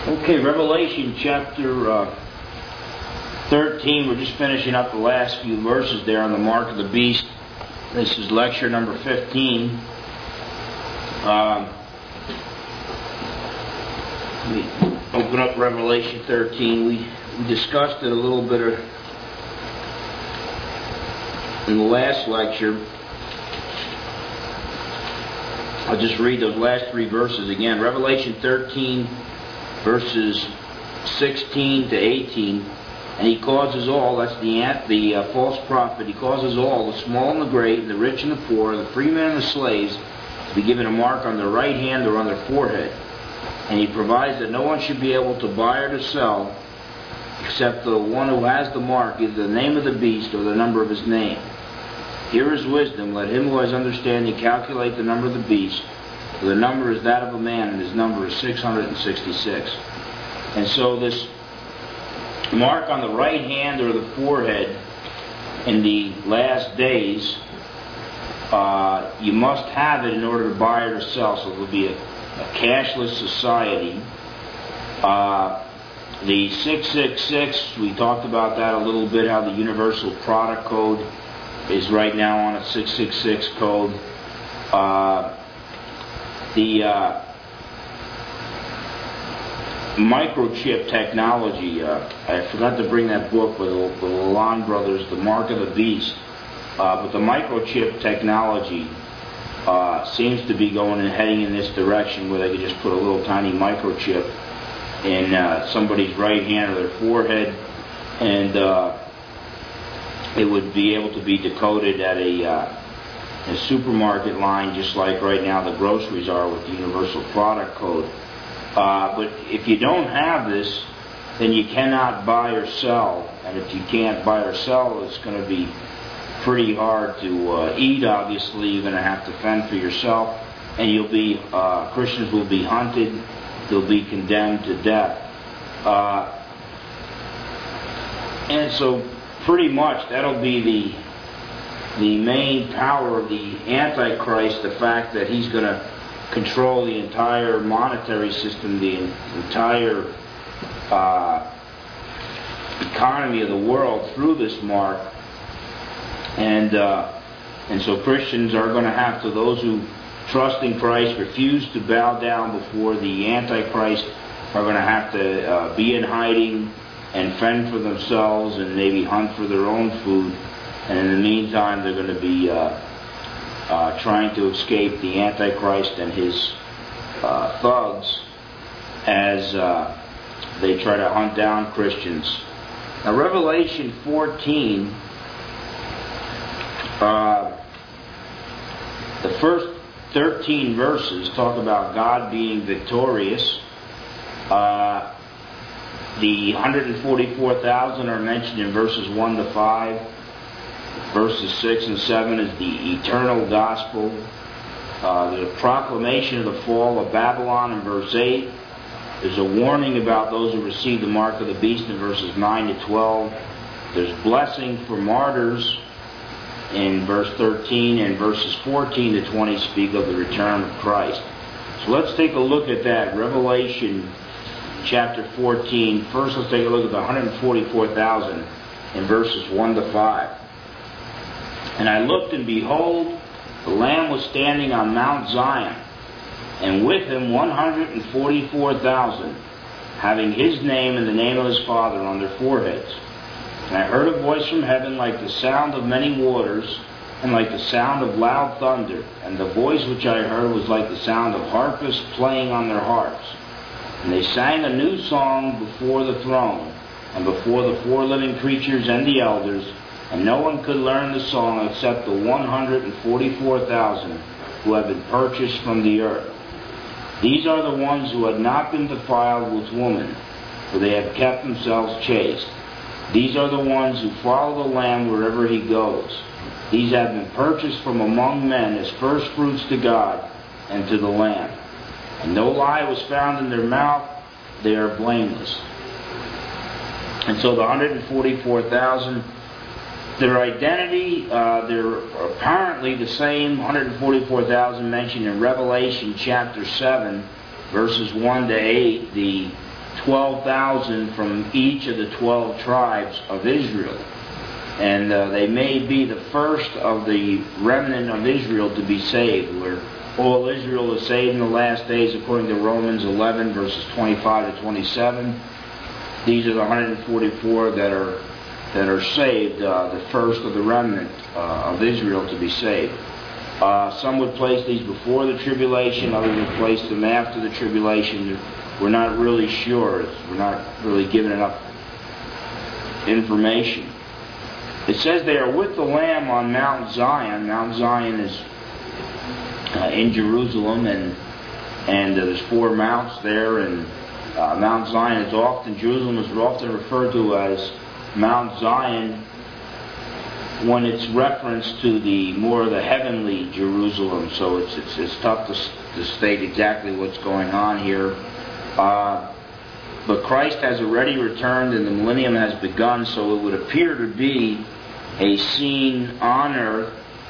Okay, Revelation chapter 13. We're just finishing up the last few verses there on the mark of the beast. This is lecture number 15. Let me open up Revelation 13. We discussed it a little bit in the last lecture. I'll just read those last three verses again. Revelation 13, verses 16 to 18. And he causes all, that's the false prophet, he causes all, the small and the great, the rich and the poor, the free men and the slaves, to be given a mark on their right hand or on their forehead. And he provides that no one should be able to buy or to sell except the one who has the mark, either the name of the beast or the number of his name. Here is wisdom. Let him who has understanding calculate the number of the beast, for the number is that of a man, and his number is 666. And so this mark on the right hand or the forehead in the last days, you must have it in order to buy or to sell. So it will be a cashless society. The 666, we talked about that a little bit, how the Universal Product Code is right now on a 666 code. The microchip technology, I forgot to bring that book with the Lalonde brothers, The Mark of the Beast, but the microchip technology seems to be going and heading in this direction where they could just put a little tiny microchip in somebody's right hand or their forehead, and it would be able to be decoded at a supermarket line, just like right now the groceries are with the Universal Product Code. But if you don't have this, then you cannot buy or sell. And if you can't buy or sell, it's going to be pretty hard to eat, obviously. You're going to have to fend for yourself. And Christians will be hunted. They'll be condemned to death. And so pretty much that'll be the main power of the Antichrist, the fact that he's going to control the entire monetary system, the entire economy of the world through this mark. And so Christians are going to have to, those who trust in Christ, refuse to bow down before the Antichrist, are going to have to be in hiding and fend for themselves and maybe hunt for their own food. And in the meantime, they're going to be trying to escape the Antichrist and his thugs as they try to hunt down Christians. Now, Revelation 14, the first 13 verses talk about God being victorious. The 144,000 are mentioned in verses 1 to 5. Verses 6 and 7 is the eternal gospel. The proclamation of the fall of Babylon in verse 8. There's a warning about those who receive the mark of the beast in verses 9 to 12. There's blessing for martyrs in verse 13, and verses 14 to 20 speak of the return of Christ. So let's take a look at that. Revelation chapter 14. First, let's take a look at the 144,000 in verses 1 to 5. And I looked, and behold, the Lamb was standing on Mount Zion, and with him 144,000, having his name and the name of his Father on their foreheads. And I heard a voice from heaven like the sound of many waters, and like the sound of loud thunder. And the voice which I heard was like the sound of harpists playing on their harps. And they sang a new song before the throne, and before the four living creatures and the elders. And no one could learn the song except the 144,000 who have been purchased from the earth. These are the ones who had not been defiled with woman, for they have kept themselves chaste. These are the ones who follow the Lamb wherever he goes. These have been purchased from among men as firstfruits to God and to the Lamb. And no lie was found in their mouth. They are blameless. And so the 144,000, their identity, they're apparently the same 144,000 mentioned in Revelation chapter 7, verses 1 to 8. The 12,000 from each of the 12 tribes of Israel. And they may be the first of the remnant of Israel to be saved, where all Israel is saved in the last days according to Romans 11 verses 25 to 27. These are the 144 that are saved, the first of the remnant of Israel to be saved. Some would place these before the tribulation, others would place them after the tribulation. We're not really sure. We're not really given enough information. It says they are with the Lamb on Mount Zion. Mount Zion is in Jerusalem, and there's 4 mounts there, and Mount Zion is often, Jerusalem is often referred to as Mount Zion when it's referenced to the heavenly Jerusalem. So it's tough to state exactly what's going on here. But Christ has already returned and the millennium has begun, so it would appear to be a scene on earth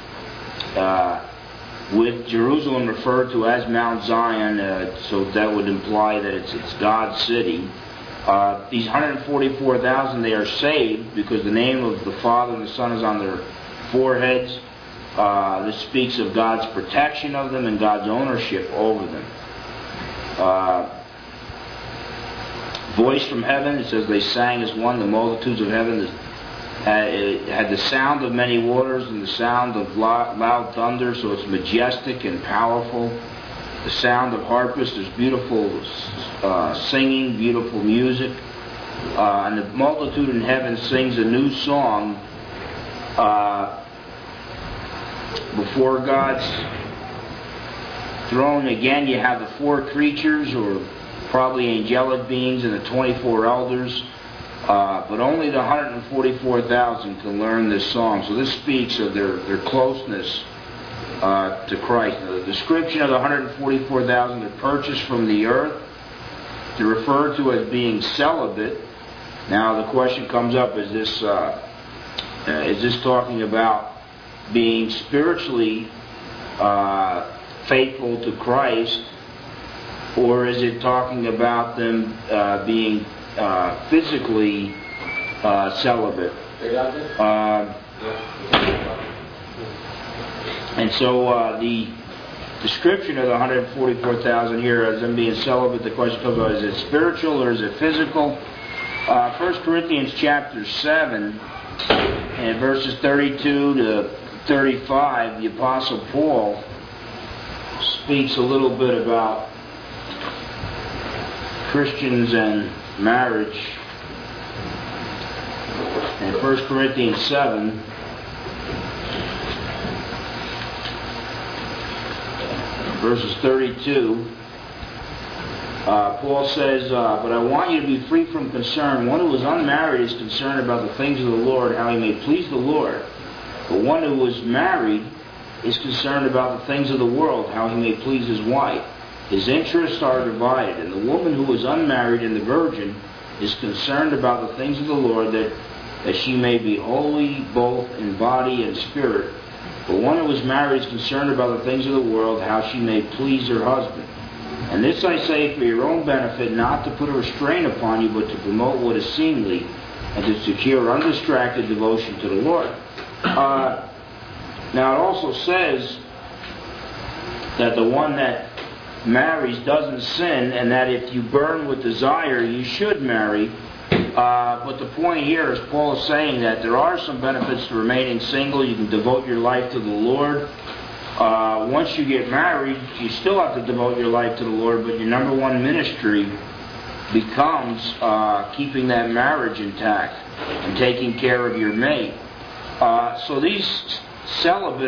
with Jerusalem referred to as Mount Zion, so that would imply that it's God's city. These 144,000, they are saved because the name of the Father and the Son is on their foreheads. This speaks of God's protection of them and God's ownership over them. Voice from heaven, it says they sang as one, the multitudes of heaven. It had the sound of many waters and the sound of loud thunder, so it's majestic and powerful. The sound of harpists, there's beautiful singing, beautiful music. And the multitude in heaven sings a new song before God's throne. Again, you have the 4 creatures, or probably angelic beings, and the 24 elders. But only the 144,000 can learn this song. So this speaks of their closeness to Christ. Now, the description of the 144,000 are purchased from the earth. They're referred to as being celibate. Now the question comes up: is this talking about being spiritually faithful to Christ, or is it talking about them being physically celibate? And so the description of the 144,000 here as them being celibate, the question comes up: is it spiritual or is it physical? 1 Corinthians chapter 7 and verses 32 to 35, the Apostle Paul speaks a little bit about Christians and marriage. In 1 Corinthians 7, verses 32, Paul says, but I want you to be free from concern. One who is unmarried is concerned about the things of the Lord, how he may please the Lord. But one who is married is concerned about the things of the world, how he may please his wife. His interests are divided, and the woman who is unmarried and the virgin is concerned about the things of the Lord, that she may be holy both in body and spirit. But one who is married is concerned about the things of the world, how she may please her husband. And this I say for your own benefit, not to put a restraint upon you, but to promote what is seemly, and to secure undistracted devotion to the Lord. Now it also says that the one that marries doesn't sin, and that if you burn with desire, you should marry. But the point here is Paul is saying that there are some benefits to remaining single. You can devote your life to the Lord. Once you get married, you still have to devote your life to the Lord, but your number one ministry becomes keeping that marriage intact and taking care of your mate. So these celibate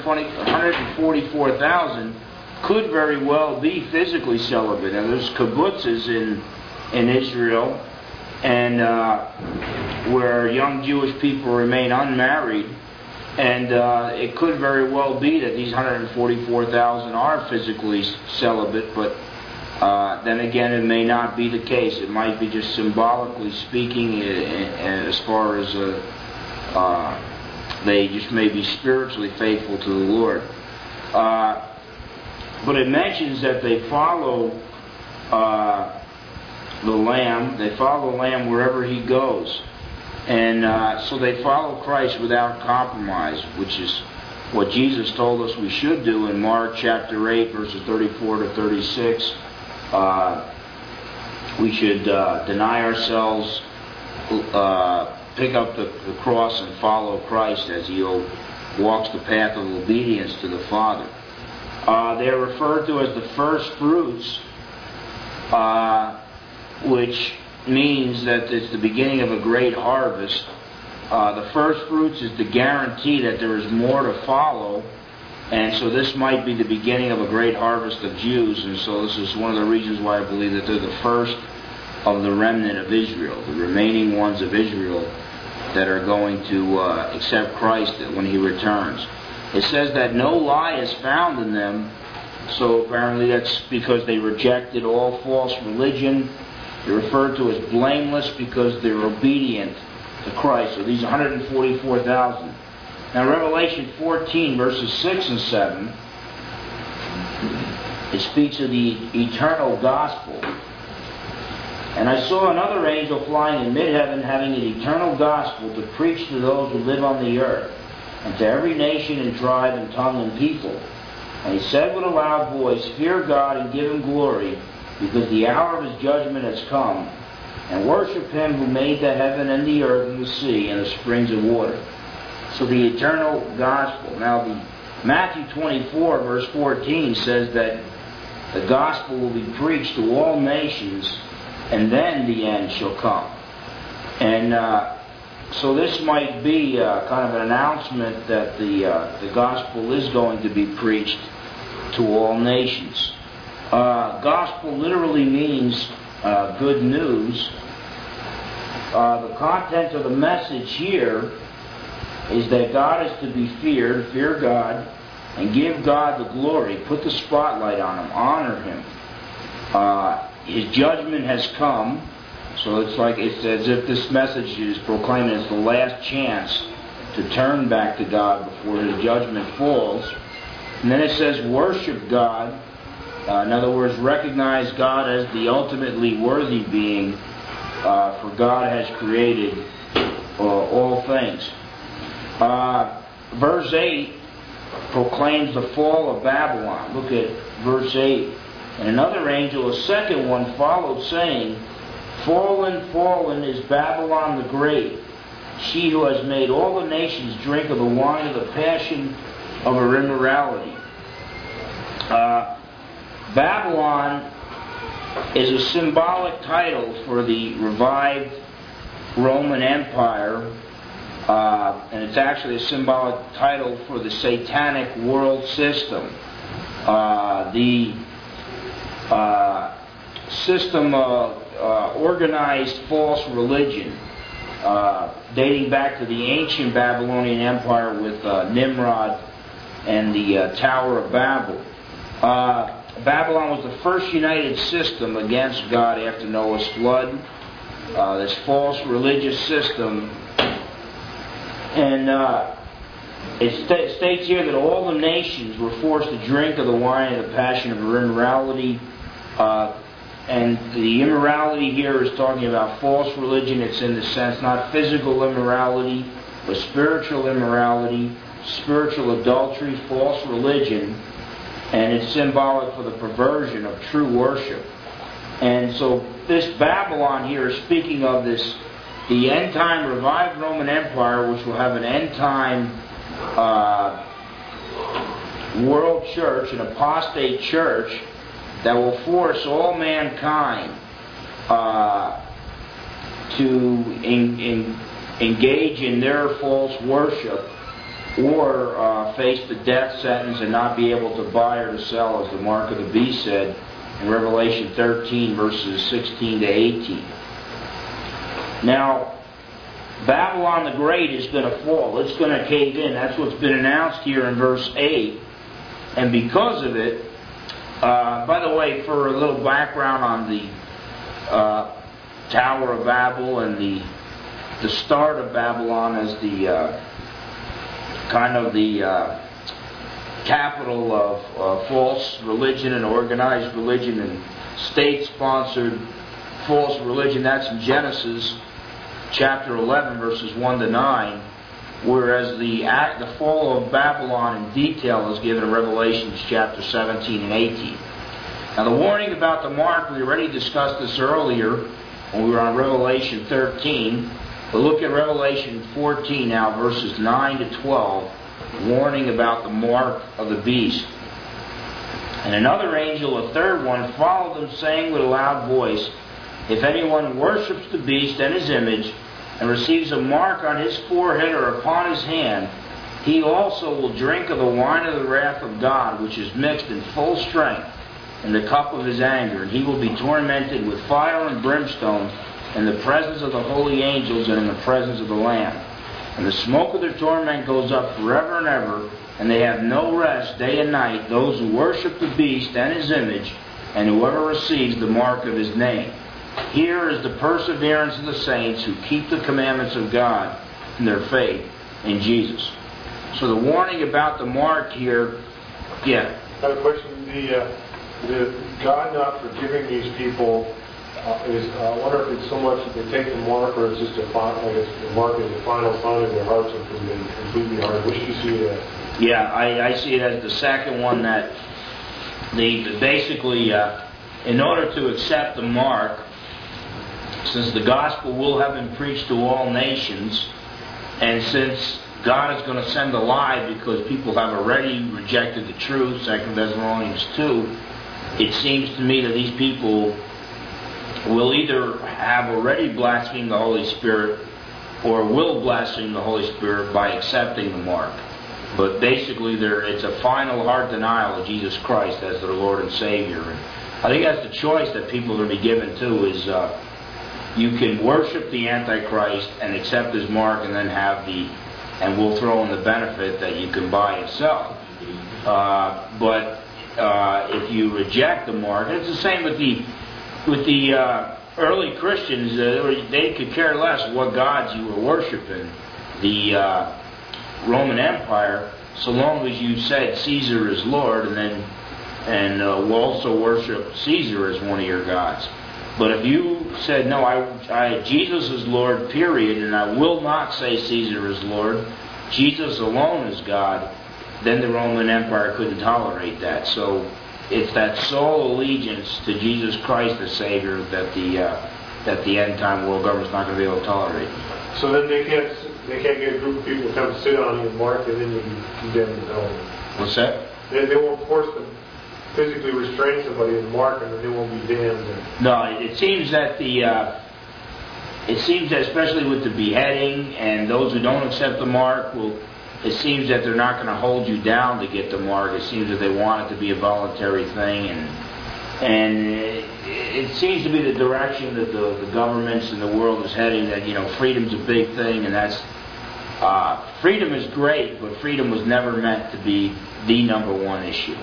144,000 could very well be physically celibate. And there's kibbutzes in Israel, and where young Jewish people remain unmarried, and it could very well be that these 144,000 are physically celibate, but then again it may not be the case. It might be just symbolically speaking, as far as they just may be spiritually faithful to the Lord. But it mentions that they follow the Lamb. They follow the Lamb wherever He goes. And so they follow Christ without compromise, which is what Jesus told us we should do in Mark chapter 8, verses 34 to 36. We should deny ourselves, pick up the cross and follow Christ as He walks the path of obedience to the Father. They are referred to as the first fruits, which means that it's the beginning of a great harvest. The first fruits is the guarantee that there is more to follow, and so this might be the beginning of a great harvest of Jews, and so this is one of the reasons why I believe that they're the first of the remnant of Israel, the remaining ones of Israel that are going to accept Christ when He returns. It says that no lie is found in them, so apparently that's because they rejected all false religion. They're referred to as blameless because they're obedient to Christ. So these 144,000. Now Revelation 14 verses 6 and 7, it speaks of the eternal gospel. And I saw another angel flying in mid-heaven, having an eternal gospel to preach to those who live on the earth, and to every nation and tribe and tongue and people. And he said with a loud voice, Fear God and give Him glory, because the hour of His judgment has come, and worship Him who made the heaven and the earth and the sea and the springs of water. So the eternal gospel. Now the Matthew 24 verse 14 says that the gospel will be preached to all nations, and then the end shall come. And so this might be kind of an announcement that the gospel is going to be preached to all nations. Gospel literally means good news. The content of the message here is that God is to be feared, fear God, and give God the glory, put the spotlight on Him, honor Him. His judgment has come, so it's as if this message is proclaiming it's the last chance to turn back to God before His judgment falls. And then it says worship God. In other words, recognize God as the ultimately worthy being, for God has created all things. Verse 8 proclaims the fall of Babylon. Look at verse 8. And another angel, a second one, followed, saying, Fallen, fallen is Babylon the Great, she who has made all the nations drink of the wine of the passion of her immorality. Babylon is a symbolic title for the revived Roman Empire, and it's actually a symbolic title for the satanic world system. The system of organized false religion dating back to the ancient Babylonian Empire with Nimrod and the Tower of Babel. Babylon was the first united system against God after Noah's flood. This false religious system. And it states here that all the nations were forced to drink of the wine of the passion of her immorality. And the immorality here is talking about false religion. It's in the sense not physical immorality, but spiritual immorality, spiritual adultery, false religion. And it's symbolic for the perversion of true worship. And so this Babylon here is speaking of the end-time revived Roman Empire, which will have an end-time world church, an apostate church, that will force all mankind to engage in their false worship, or face the death sentence and not be able to buy or to sell, as the mark of the beast said in Revelation 13, verses 16 to 18. Now, Babylon the Great is going to fall. It's going to cave in. That's what's been announced here in verse 8. And because of it, by the way, for a little background on the Tower of Babel and the start of Babylon as the kind of the capital of false religion and organized religion and state-sponsored false religion. That's in Genesis chapter 11, verses 1 to 9, whereas the fall of Babylon in detail is given in Revelation chapter 17 and 18. Now the warning about the mark, we already discussed this earlier when we were on Revelation 13. But look at Revelation 14 now, verses 9 to 12, warning about the mark of the beast. And another angel, a third one, followed them, saying with a loud voice, if anyone worships the beast and his image, and receives a mark on his forehead or upon his hand, he also will drink of the wine of the wrath of God, which is mixed in full strength in the cup of his anger, and he will be tormented with fire and brimstone in the presence of the holy angels and in the presence of the Lamb. And the smoke of their torment goes up forever and ever, and they have no rest day and night, those who worship the beast and his image, and whoever receives the mark of his name. Here is the perseverance of the saints who keep the commandments of God in their faith in Jesus. So the warning about the mark here, yeah. I have a question. The God not forgiving these people is, I wonder if it's so much that they take the mark, or it's just the mark is the final sign in their hearts and can be completely hard. Which do you see that? Yeah, I see it as the second one, that they basically, in order to accept the mark, since the gospel will have been preached to all nations, and since God is going to send a lie because people have already rejected the truth, 2 Thessalonians 2, it seems to me that these people will either have already blasphemed the Holy Spirit or will blaspheme the Holy Spirit by accepting the mark. But basically it's a final heart denial of Jesus Christ as their Lord and Savior. And I think that's the choice that people are going to be given too, is you can worship the Antichrist and accept his mark, and then and we'll throw in the benefit that you can buy and sell. But if you reject the mark, and it's the same with the early Christians. They could care less what gods you were worshiping. The Roman Empire, so long as you said Caesar is Lord, and we'll also worship Caesar as one of your gods. But if you said, no, Jesus is Lord, period, and I will not say Caesar is Lord, Jesus alone is God, then the Roman Empire couldn't tolerate that. So it's that sole allegiance to Jesus Christ the Savior that the end time world government's not going to be able to tolerate. So then they can't get a group of people to come sit on you and mark, and then you can condemn to hell. What's that? They won't force them, physically restrain somebody and mark them, and they won't be damned. No, it seems that especially with the beheading and those who don't accept the mark, it seems that they're not going to hold you down to get the mark. It seems that they want it to be a voluntary thing, and it seems to be the direction that the governments and the world is heading. That freedom's a big thing, and that's freedom is great, but freedom was never meant to be the number one issue.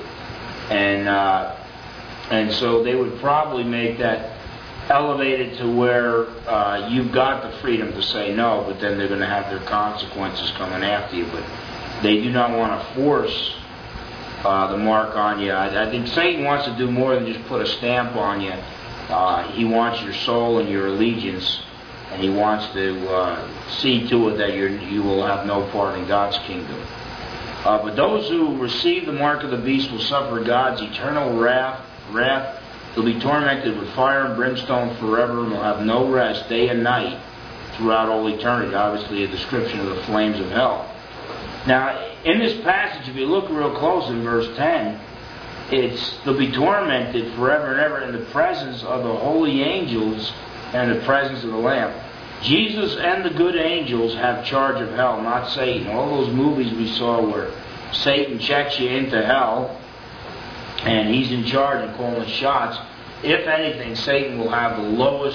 And so they would probably make that elevated to where you've got the freedom to say no, but then they're going to have their consequences coming after you. But they do not want to force the mark on you. I think Satan wants to do more than just put a stamp on you. He wants your soul and your allegiance, and he wants to see to it that you will have no part in God's kingdom. But those who receive the mark of the beast will suffer God's eternal wrath. They'll be tormented with fire and brimstone forever, and will have no rest day and night throughout all eternity. Obviously a description of the flames of hell. Now, in this passage, if you look real close in verse 10, they'll be tormented forever and ever in the presence of the holy angels and the presence of the Lamb. Jesus and the good angels have charge of hell, not Satan. All those movies we saw where Satan checks you into hell and he's in charge and calling the shots. If anything, Satan will have the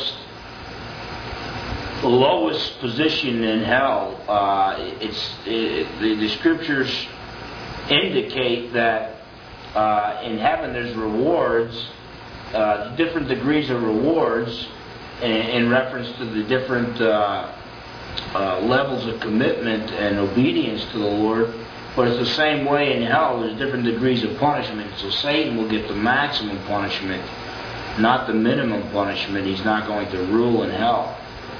lowest position in hell. The scriptures indicate that in heaven there's rewards, different degrees of rewards in reference to the different levels of commitment and obedience to the Lord. But it's the same way in hell. There's different degrees of punishment. So Satan will get the maximum punishment not the minimum punishment. He's not going to rule in hell.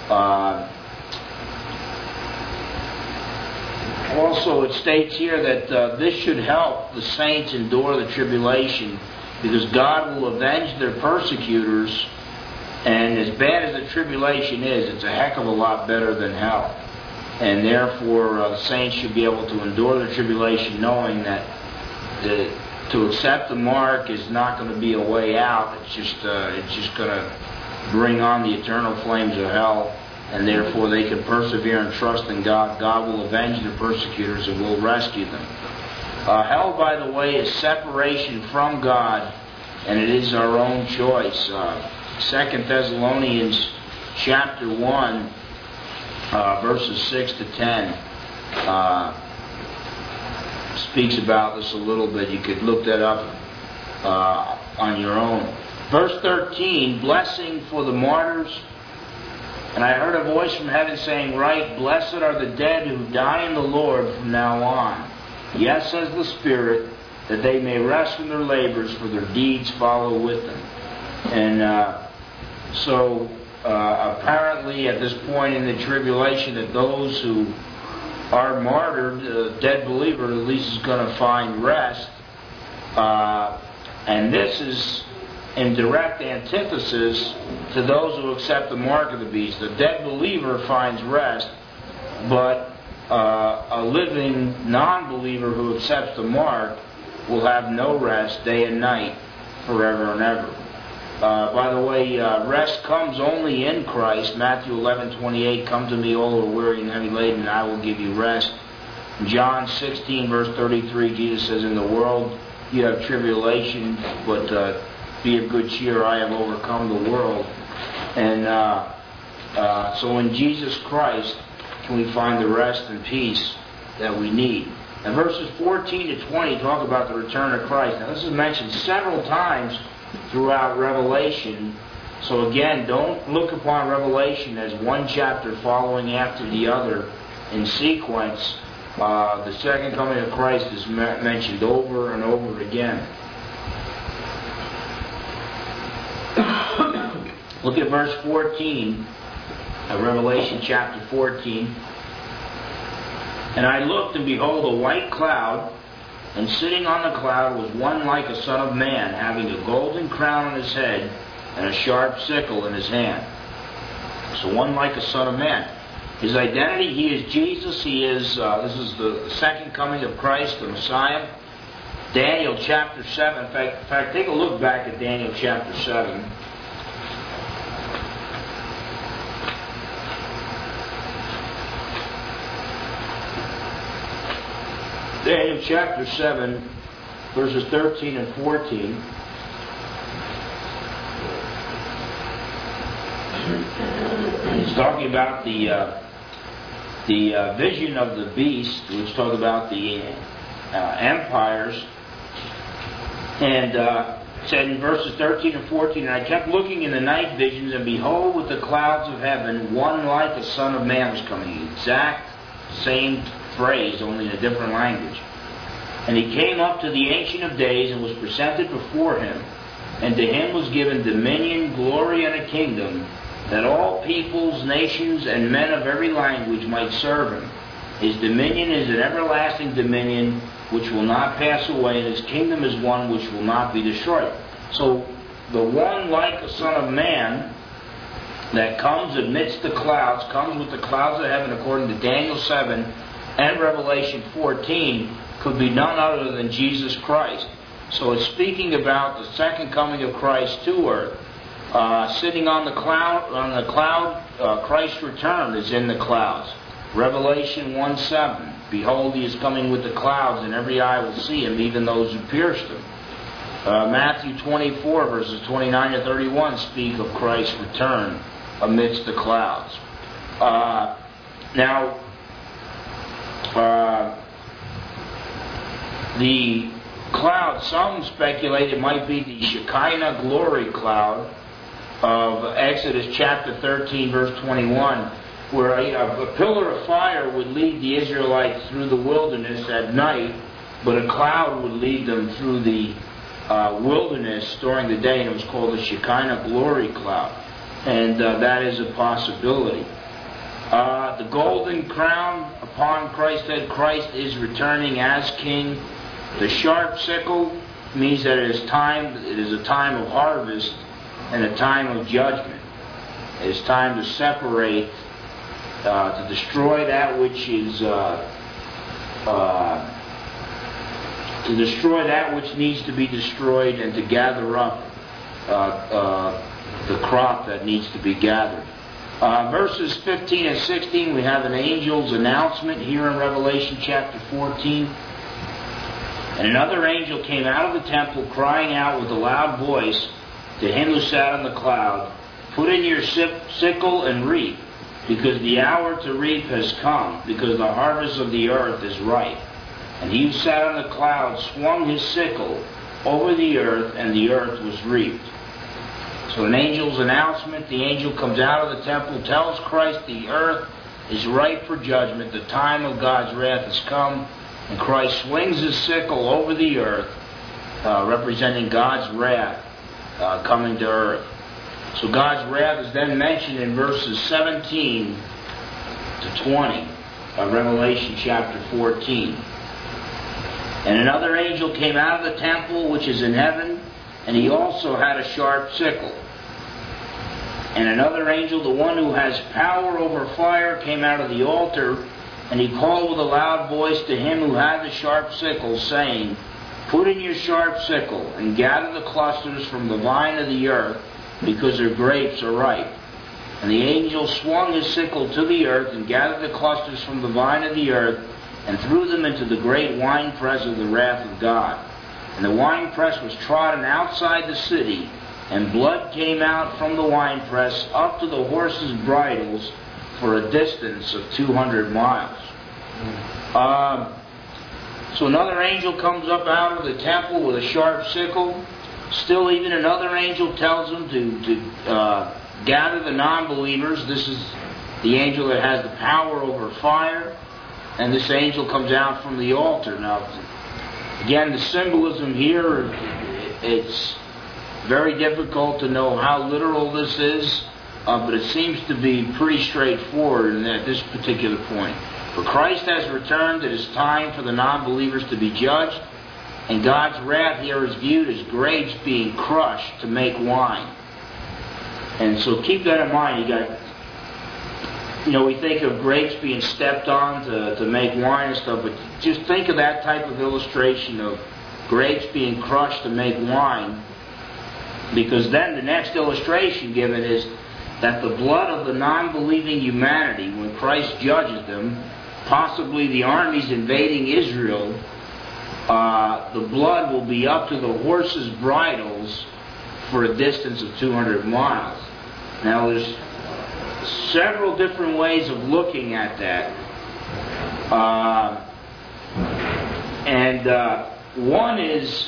Also, it states here that this should help the saints endure the tribulation, because God will avenge their persecutors. And as bad as the tribulation is, it's a heck of a lot better than hell. And therefore, the saints should be able to endure the tribulation, knowing that to accept the mark is not going to be a way out. It's just going to bring on the eternal flames of hell. And therefore, they can persevere and trust in God. God will avenge their persecutors and will rescue them. Hell, by the way, is separation from God, and it is our own choice. 2 Thessalonians chapter 1, verses 6 to 10, speaks about this a little bit. You could look that up on your own. Verse 13, blessing for the martyrs. And I heard a voice from heaven saying, write, blessed are the dead who die in the Lord from now on. Yes, says the Spirit, that they may rest from their labors, for their deeds follow with them. And so apparently at this point in the tribulation, that those who are martyred, a dead believer at least is going to find rest. And this is in direct antithesis to those who accept the mark of the beast. The dead believer finds rest, but a living non-believer who accepts the mark will have no rest day and night forever and ever. By the way, rest comes only in Christ. Matthew 11:28, come to me all who are weary and heavy laden, and I will give you rest. John 16, verse 33, Jesus says, in the world you have tribulation, but be of good cheer, I have overcome the world. And so in Jesus Christ can we find the rest and peace that we need. And verses 14 to 20 talk about the return of Christ. Now this is mentioned several times throughout Revelation. So again, don't look upon Revelation as one chapter following after the other in sequence. The second coming of Christ is mentioned over and over again. Look at verse 14 of Revelation chapter 14. And I looked, and behold, a white cloud, and sitting on the cloud was one like a son of man, having a golden crown on his head and a sharp sickle in his hand. So one like a son of man. His identity, he is Jesus. He is, this is the second coming of Christ, the Messiah. Daniel chapter 7. In fact, take a look back at Daniel chapter 7. Daniel chapter 7, verses 13 and 14. He's talking about the vision of the beast, which talk about the empires. And said in verses 13 and 14, and I kept looking in the night visions, and behold, with the clouds of heaven, one like a son of man was coming. Exact same phrase, only in a different language. And he came up to the Ancient of Days and was presented before him. And to him was given dominion, glory, and a kingdom, that all peoples, nations, and men of every language might serve him. His dominion is an everlasting dominion which will not pass away, and his kingdom is one which will not be destroyed. So the one like a son of man that comes amidst the clouds, comes with the clouds of heaven according to Daniel 7 and Revelation 14, could be none other than Jesus Christ. So it's speaking about the second coming of Christ to earth. Sitting on the cloud, Christ's return is in the clouds. Revelation 1:7, behold, he is coming with the clouds, and every eye will see him, even those who pierced him. Matthew 24, verses 29 to 31 speak of Christ's return amidst the clouds. The cloud, some speculate it might be the Shekinah glory cloud of Exodus chapter 13, verse 21, where a pillar of fire would lead the Israelites through the wilderness at night, but a cloud would lead them through the wilderness during the day, and it was called the Shekinah glory cloud. And that is a possibility. The golden crown upon Christ's head, Christ is returning as King. The sharp sickle means that it is a time of harvest and a time of judgment. It is time to separate, to destroy that which is, to destroy that which needs to be destroyed, and to gather up the crop that needs to be gathered. Verses 15 and 16, we have an angel's announcement here in Revelation chapter 14. And another angel came out of the temple, crying out with a loud voice to him who sat on the cloud, "Put in your sickle and reap, because the hour to reap has come, because the harvest of the earth is ripe." And he who sat on the cloud swung his sickle over the earth, and the earth was reaped. So an angel's announcement, the angel comes out of the temple, tells Christ the earth is ripe for judgment, the time of God's wrath has come, and Christ swings his sickle over the earth, representing God's wrath coming to earth. So God's wrath is then mentioned in verses 17 to 20 of Revelation chapter 14. And another angel came out of the temple which is in heaven, and he also had a sharp sickle. And another angel, the one who has power over fire, came out of the altar, and he called with a loud voice to him who had the sharp sickle, saying, "Put in your sharp sickle, and gather the clusters from the vine of the earth, because their grapes are ripe." And the angel swung his sickle to the earth, and gathered the clusters from the vine of the earth, and threw them into the great winepress of the wrath of God. And the winepress was trodden outside the city, and blood came out from the winepress up to the horses' bridles for a distance of 200 miles. So another angel comes up out of the temple with a sharp sickle. Still, even another angel tells him to gather the non-believers. This is the angel that has the power over fire. And this angel comes out from the altar. Now, again, the symbolism here, it's very difficult to know how literal this is, but it seems to be pretty straightforward at this particular point. For Christ has returned, it is time for the non-believers to be judged, and God's wrath here is viewed as grapes being crushed to make wine. And so keep that in mind. We think of grapes being stepped on to make wine and stuff, but just think of that type of illustration of grapes being crushed to make wine, because then the next illustration given is that the blood of the non-believing humanity, when Christ judges them, possibly the armies invading Israel, the blood will be up to the horses' bridles for a distance of 200 miles. Now, there's several different ways of looking at that. One is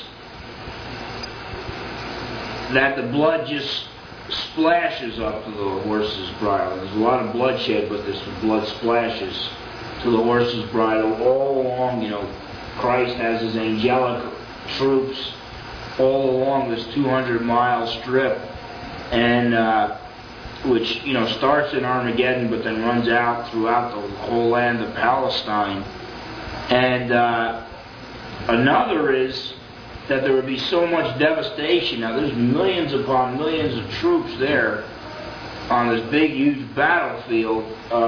that the blood just splashes up to the horse's bridle. There's a lot of bloodshed, but this blood splashes to the horse's bridle all along. Christ has his angelic troops all along this 200-mile strip, and which starts in Armageddon, but then runs out throughout the whole land of Palestine. And another is that there would be so much devastation. Now, there's millions upon millions of troops there on this big, huge battlefield,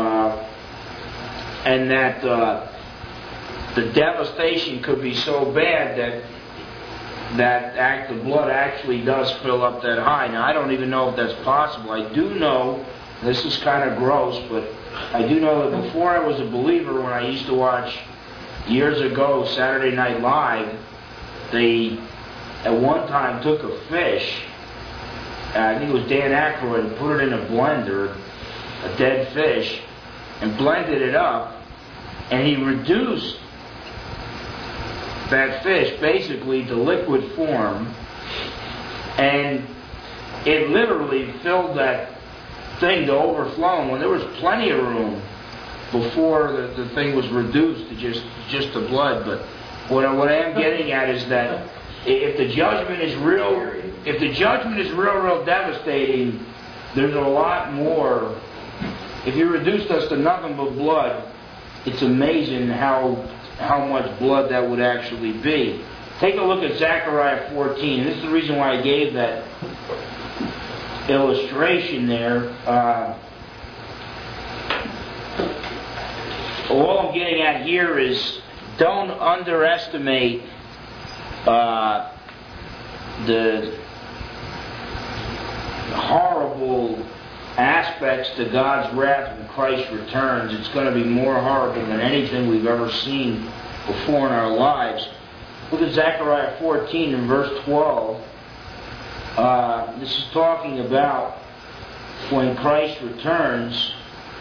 and that the devastation could be so bad that the blood actually does fill up that high. Now, I don't even know if that's possible. I do know, this is kind of gross, but I do know that before I was a believer, when I used to watch years ago Saturday Night Live, they at one time took a fish, I think it was Dan Aykroyd, and put it in a blender, a dead fish, and blended it up, and he reduced that fish basically to liquid form, and it literally filled that thing to overflowing when there was plenty of room before the thing was reduced to just the blood. But what I am getting at is that if the judgment is real devastating, there's a lot more. If you reduced us to nothing but blood, it's amazing how much blood that would actually be. Take a look at Zechariah 14. This is the reason why I gave that illustration there. All I'm getting at here is don't underestimate the horrible aspects to God's wrath when Christ returns. It's going to be more horrible than anything we've ever seen before in our lives. Look at Zechariah 14 and verse 12. This is talking about when Christ returns.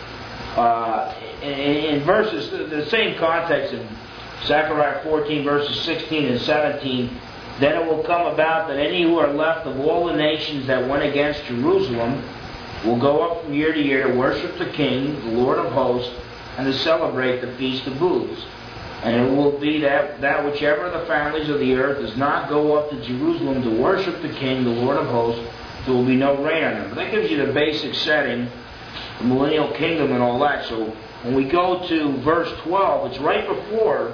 In verses, the same context in Zechariah 14 verses 16 and 17, then it will come about that any who are left of all the nations that went against Jerusalem will go up from year to year to worship the King, the Lord of hosts, and to celebrate the Feast of Booths. And it will be that whichever of the families of the earth does not go up to Jerusalem to worship the King, the Lord of hosts, there will be no rain on them. But that gives you the basic setting, the millennial kingdom and all that. So when we go to verse 12, it's right before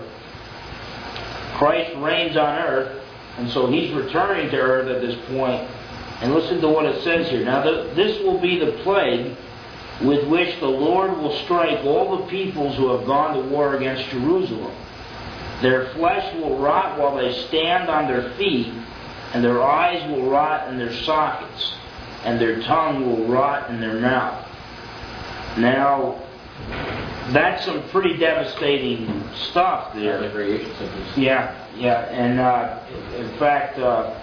Christ reigns on earth, and so He's returning to earth at this point. And listen to what it says here. Now this will be the plague with which the Lord will strike all the peoples who have gone to war against Jerusalem. Their flesh will rot while they stand on their feet, and their eyes will rot in their sockets, and their tongue will rot in their mouth. Now, that's some pretty devastating stuff there. Yeah. And in fact,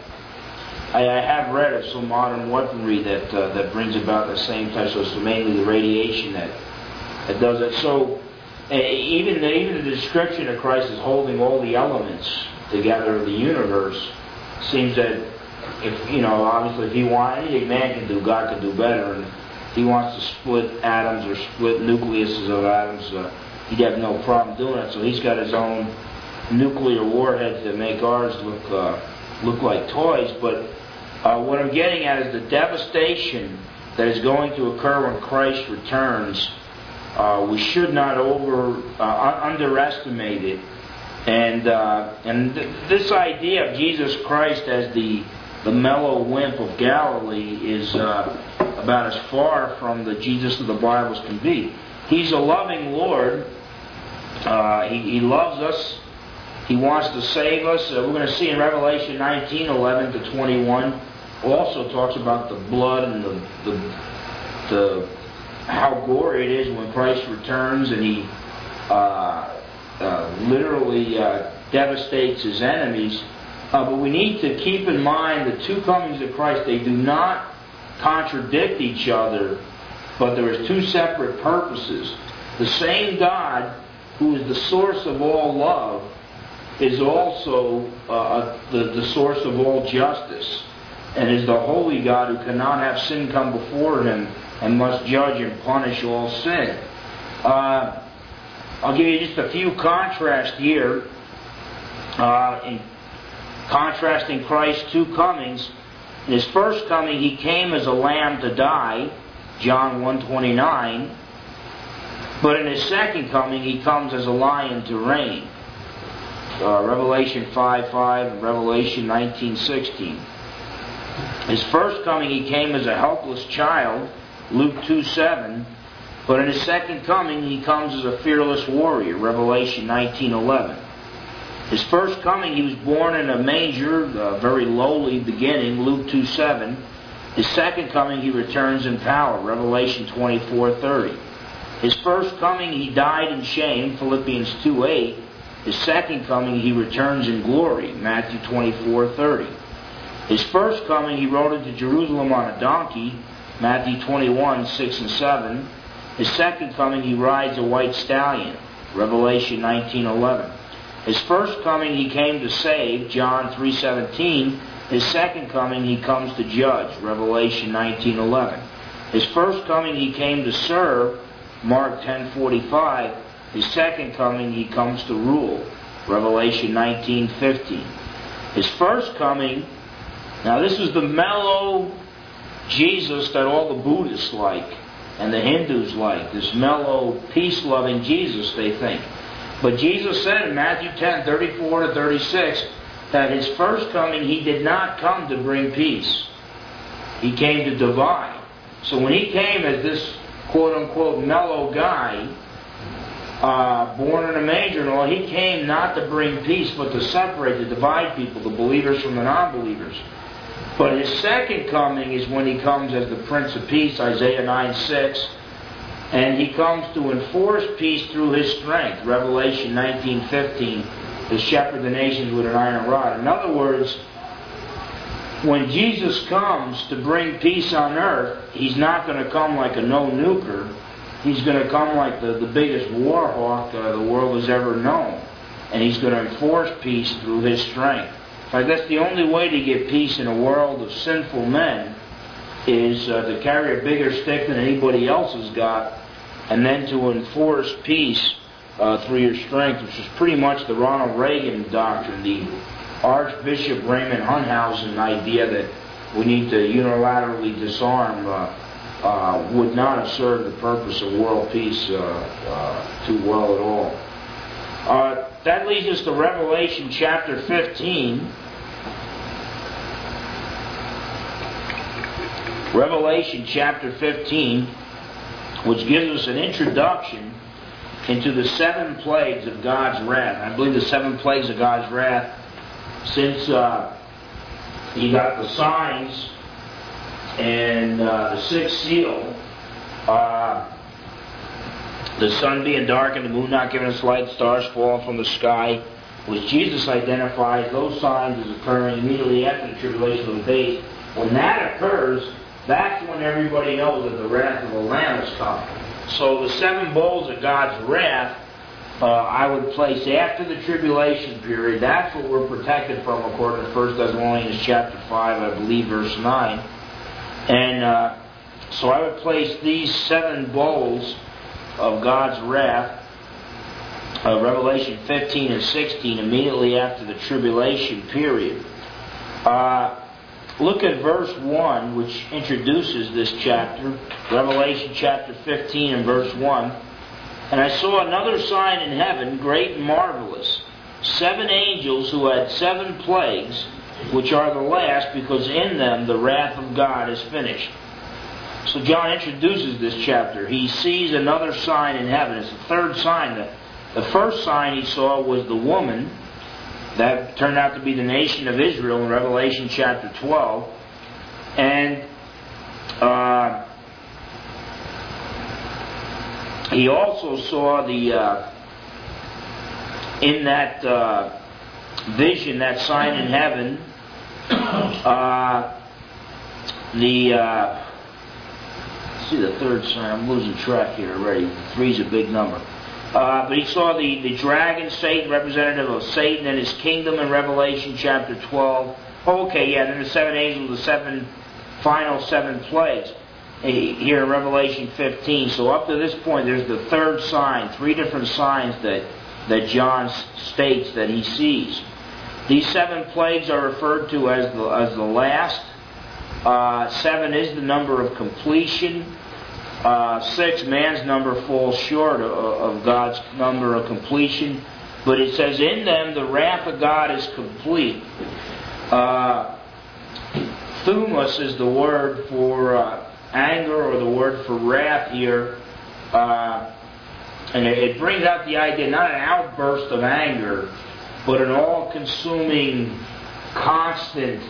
I have read of some modern weaponry that brings about the same type. So it's mainly the radiation that does it. So even the description of Christ as holding all the elements together of the universe seems that obviously if He wants, anything man can do, God can do better. And if He wants to split atoms or split nucleuses of atoms, He'd have no problem doing it. So He's got His own nuclear warheads that make ours look like toys. But what I'm getting at is the devastation that is going to occur when Christ returns. We should not underestimate it. And this idea of Jesus Christ as the mellow wimp of Galilee is about as far from the Jesus of the Bibles can be. He's a loving Lord. He loves us. He wants to save us. We're going to see in Revelation 19:11 to 21 also talks about the blood and the how gory it is when Christ returns, and He literally devastates His enemies. But we need to keep in mind the two comings of Christ. They do not contradict each other, but there is two separate purposes. The same God who is the source of all love is also the source of all justice, and is the holy God who cannot have sin come before Him and must judge and punish all sin. I'll give you just a few contrasts here. In contrasting Christ's two comings, in His first coming He came as a lamb to die, John 1:29. But in His second coming He comes as a lion to reign, Revelation 5:5 and Revelation 19:16. His first coming He came as a helpless child, Luke 2:7. But in His second coming He comes as a fearless warrior, Revelation 19:11. His first coming He was born in a manger, a very lowly beginning, Luke 2:7. His second coming He returns in power, Revelation 24:30. His first coming He died in shame, Philippians 2:8. His second coming He returns in glory, Matthew 24:30. His first coming He rode into Jerusalem on a donkey, Matthew 21:6 and 7. His second coming He rides a white stallion, Revelation 19:11. His first coming He came to save, John 3:17. His second coming He comes to judge, Revelation 19:11. His first coming He came to serve, Mark 10:45. His second coming He comes to rule, Revelation 19:15. His first coming, now this is the mellow Jesus that all the Buddhists like and the Hindus like. This mellow, peace-loving Jesus, they think. But Jesus said in Matthew 10:34-36, that His first coming, He did not come to bring peace. He came to divide. So when He came as this quote-unquote mellow guy, born in a manger and all, He came not to bring peace, but to separate, to divide people, the believers from the non-believers. But His second coming is when He comes as the Prince of Peace, Isaiah 9:6, and He comes to enforce peace through His strength, Revelation 19:15, to shepherd the nations with an iron rod. In other words, when Jesus comes to bring peace on earth, He's not going to come like a no-nuker. He's going to come like the biggest war hawk the world has ever known. And He's going to enforce peace through His strength. In fact, that's the only way to get peace in a world of sinful men, is to carry a bigger stick than anybody else has got, and then to enforce peace through your strength, which is pretty much the Ronald Reagan doctrine, the Archbishop Raymond Hunthausen idea that we need to unilaterally disarm would not have served the purpose of world peace too well at all. That leads us to Revelation chapter 15. Revelation chapter 15, which gives us an introduction into the 7 plagues of God's wrath. I believe the 7 plagues of God's wrath, since He got the signs and the 6th seal, the sun being darkened, the moon not giving us light, stars falling from the sky, which Jesus identifies those signs as occurring immediately after the tribulation of the days. When that occurs, that's when everybody knows that the wrath of the Lamb is coming. So the 7 bowls of God's wrath, I would place after the tribulation period. That's what we're protected from, according to 1 Thessalonians chapter 5, I believe, verse 9. And so I would place these 7 bowls of God's wrath, Revelation 15 and 16, immediately after the tribulation period. Look at verse 1, which introduces this chapter. Revelation chapter 15 and verse 1. And I saw another sign in heaven, great and marvelous, 7 angels who had 7 plagues, which are the last, because in them the wrath of God is finished. So John introduces this chapter. He sees another sign in heaven. It's the 3rd sign. The first sign he saw was the woman. That turned out to be the nation of Israel in Revelation chapter 12. And he also saw in that vision, that sign in heaven, see the 3rd sign. I'm losing track here already. 3's a big number. But he saw the dragon, Satan, representative of Satan and his kingdom in Revelation chapter 12. Then the 7 angels, the final 7 plagues here in Revelation 15. So up to this point, there's the 3rd sign, 3 different signs that John states that he sees. These 7 plagues are referred to as the last. 7 is the number of completion. 6, man's number, falls short of God's number of completion. But it says, in them the wrath of God is complete. Thumos is the word for anger, or the word for wrath here. And it brings out the idea, not an outburst of anger, but an all-consuming, constant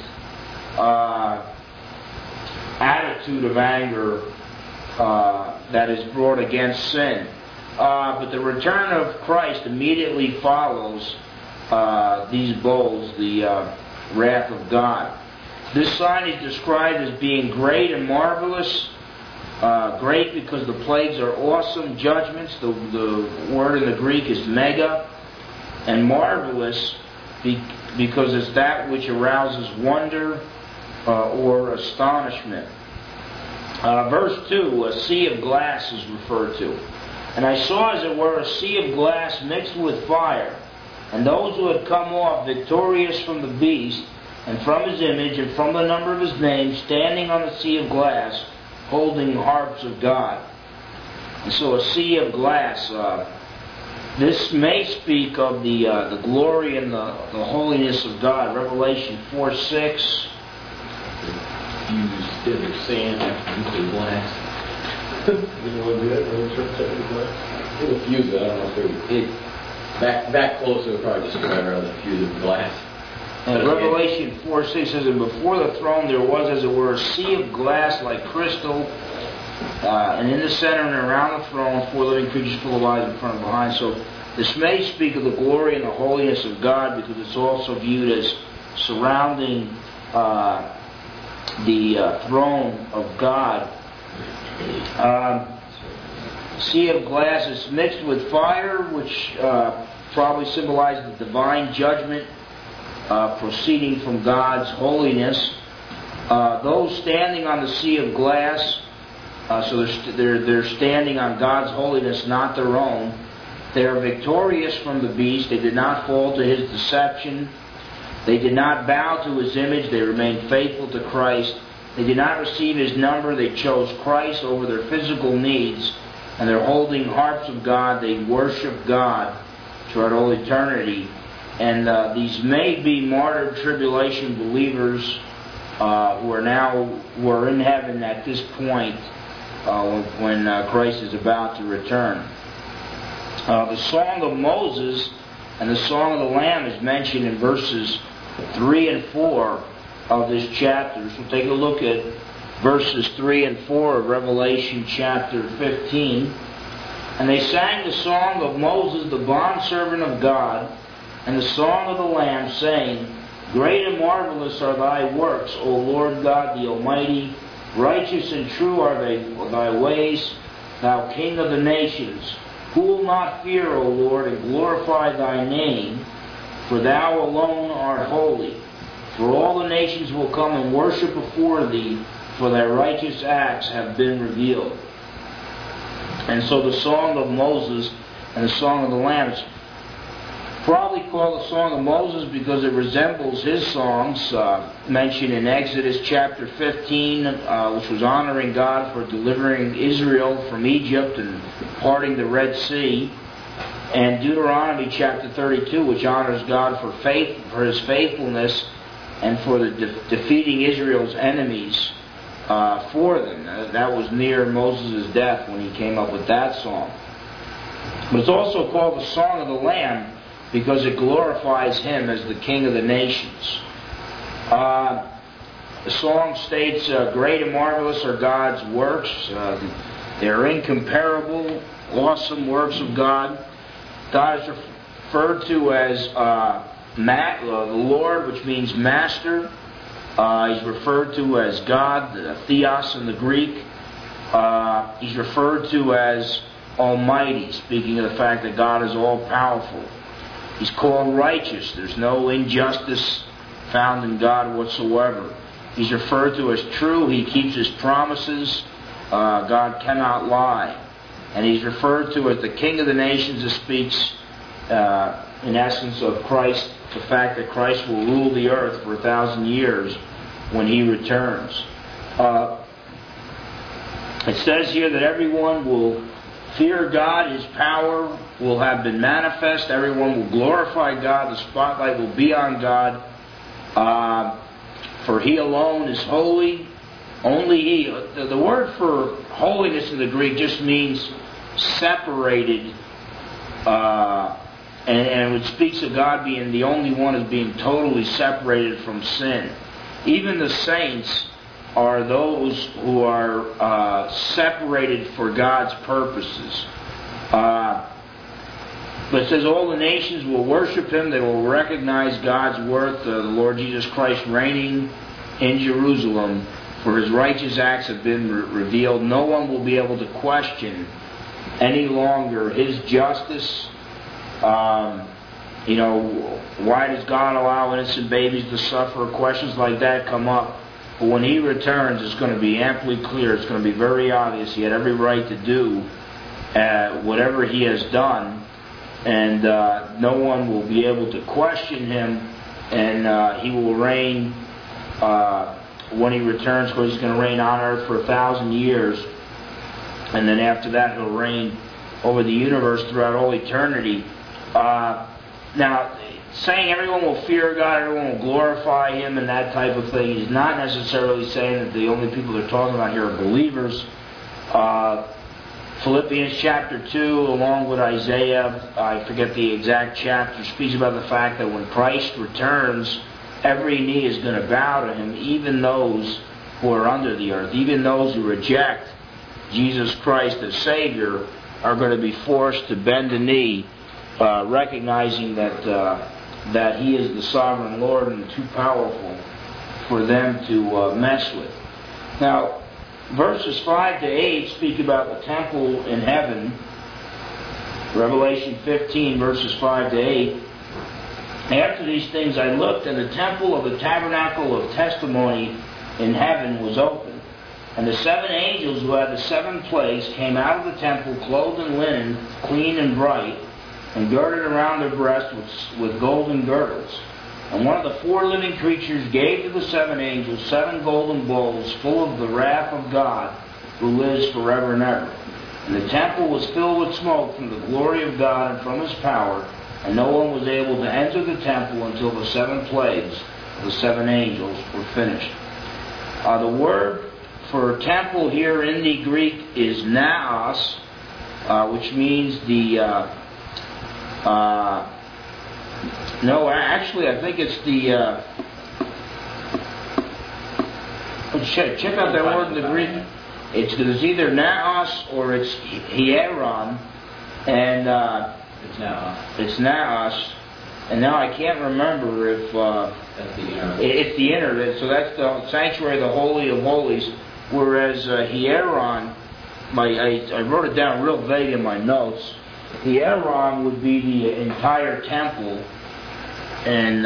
attitude of anger that is brought against sin. But the return of Christ immediately follows these bowls, the wrath of God. This sign is described as being great and marvelous. Great because the plagues are awesome judgments. The word in the Greek is mega. And marvelous because it's that which arouses wonder or astonishment. Verse 2, a sea of glass is referred to. And I saw, as it were, a sea of glass mixed with fire, And those who had come off victorious from the beast, and from his image, and from the number of his name, standing on the sea of glass, holding harps of God. And so a sea of glass, this may speak of the glory and the holiness of God. Revelation 4:6. Instead of sand, into glass. You know what it is? It'll fuse it. I don't know if it back closer, it'll probably just come out around the fuse of glass. Revelation 4:6 says, and before the throne there was, as it were, a sea of glass like crystal, and in the center and around the throne 4 living creatures full of eyes in front and behind. So this may speak of the glory and the holiness of God, because it's also viewed as surrounding the throne of God. Sea of glass is mixed with fire, which probably symbolizes the divine judgment proceeding from God's holiness. Those standing on the sea of glass, so they're standing on God's holiness, not their own. They are victorious from the beast. They did not fall to his deception. They did not bow to his image. They remained faithful to Christ. They did not receive his number. They chose Christ over their physical needs. And they're holding harps of God. They worship God throughout all eternity. And these may be martyred tribulation believers who are in heaven at this point when Christ is about to return. The Song of Moses and the Song of the Lamb is mentioned in verses 3 and 4 of this chapter. So take a look at verses 3 and 4 of Revelation chapter 15. And they sang the song of Moses, the bondservant of God, and the song of the Lamb, saying, Great and marvelous are thy works, O Lord God the Almighty. Righteous and true are thy ways, thou King of the nations. Who will not fear, O Lord, and glorify thy name? For thou alone art holy. For all the nations will come and worship before thee, for thy righteous acts have been revealed. And so the Song of Moses and the Song of the Lamb is probably called the Song of Moses because it resembles his songs mentioned in Exodus chapter 15, which was honoring God for delivering Israel from Egypt and parting the Red Sea, and Deuteronomy chapter 32, which honors God for his faithfulness and for the defeating Israel's enemies for them. That was near Moses' death when he came up with that song. But it's also called the Song of the Lamb because it glorifies him as the King of the nations. The song states, Great and marvelous are God's works. They are incomparable, awesome works of God. God is referred to as the Lord, which means master. He's referred to as God, Theos in the Greek. He's referred to as Almighty, speaking of the fact that God is all-powerful. He's called righteous. There's no injustice found in God whatsoever. He's referred to as true. He keeps his promises. God cannot lie. And he's referred to as the King of the nations. This speaks, in essence, of Christ, the fact that Christ will rule the earth for 1,000 years when he returns. It says here that everyone will fear God. His power will have been manifest. Everyone will glorify God. The spotlight will be on God. For he alone is holy. Only he. The word for holiness in the Greek just means separated. And it speaks of God being the only one as being totally separated from sin. Even the saints are those who are separated for God's purposes. But it says all the nations will worship him. They will recognize God's worth. The Lord Jesus Christ reigning in Jerusalem, for his righteous acts have been revealed. No one will be able to question any longer his justice. Why does God allow innocent babies to suffer? Questions like that come up. But when he returns, it's going to be amply clear. It's going to be very obvious. He had every right to do whatever he has done. and no one will be able to question him, and he will reign when he returns, because he's going to reign on earth for 1,000 years, and then after that he'll reign over the universe throughout all eternity. Now, saying everyone will fear God, everyone will glorify Him and that type of thing is not necessarily saying that the only people they're talking about here are believers. Philippians chapter 2, along with Isaiah, I forget the exact chapter, speaks about the fact that when Christ returns, every knee is going to bow to Him, even those who are under the earth. Even those who reject Jesus Christ as Savior are going to be forced to bend a knee, recognizing that He is the sovereign Lord and too powerful for them to mess with. Now, verses 5 to 8 speak about the temple in heaven. Revelation 15, verses 5 to 8. After these things I looked, and the temple of the tabernacle of testimony in heaven was open. And the 7 angels who had the 7 plagues came out of the temple, clothed in linen, clean and bright, and girded around their breasts with golden girdles. And one of the 4 living creatures gave to the 7 angels 7 golden bowls full of the wrath of God, who lives forever and ever. And the temple was filled with smoke from the glory of God and from His power, and no one was able to enter the temple until the 7 plagues of the 7 angels were finished. The word for temple here in the Greek is naos, which means no, actually, I think it's the... check out that word in the Greek. It's either naos or it's hieron, and it's naos. And now I can't remember if it's the inner. So that's the sanctuary, the holy of holies. Whereas hieron, I wrote it down real vague in my notes. Hieron would be the entire temple. And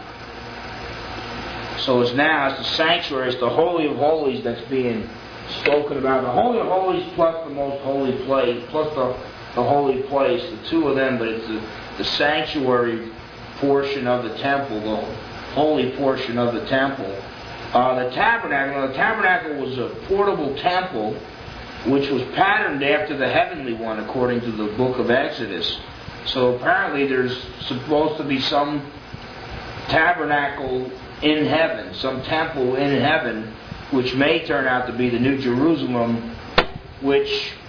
so it's the sanctuary, it's the Holy of Holies that's being spoken about. The Holy of Holies plus the most holy place, plus the holy place, the 2 of them, but it's the sanctuary portion of the temple, the holy portion of the temple. The tabernacle was a portable temple which was patterned after the heavenly one, according to the book of Exodus. So apparently there's supposed to be some tabernacle in heaven, some temple in heaven, which may turn out to be the New Jerusalem, which